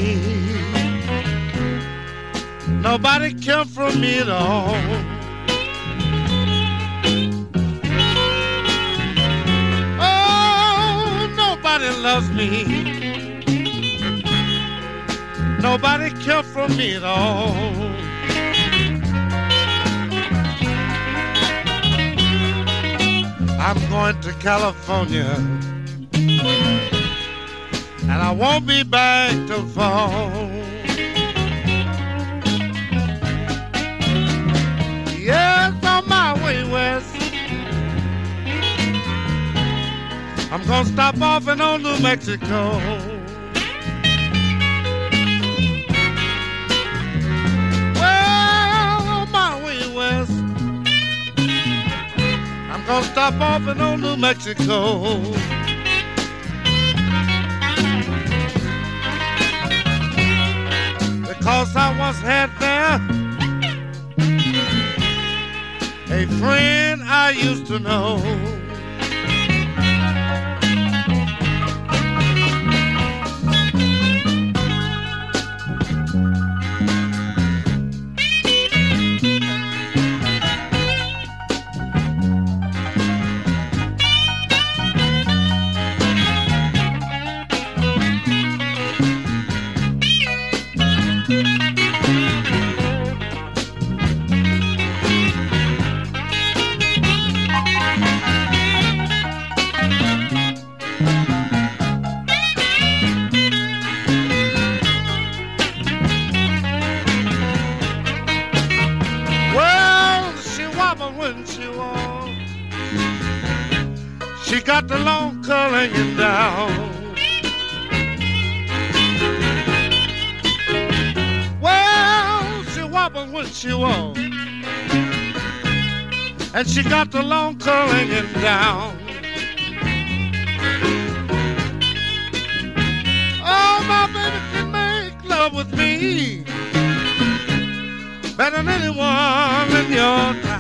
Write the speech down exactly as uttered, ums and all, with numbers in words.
Nobody cared for me at all. Oh, nobody loves me. Nobody cared for me at all. I'm going to California, and I won't be back till fall. Yes, on my way west, I'm gonna stop off in old New Mexico. Well, on my way west, I'm gonna stop off in old New Mexico. Because I once had there a friend I used to know. She got the long curl hanging down. Well, she wobbles when she walks, and she got the long curl hanging down. Oh, my baby can make love with me better than anyone in your town.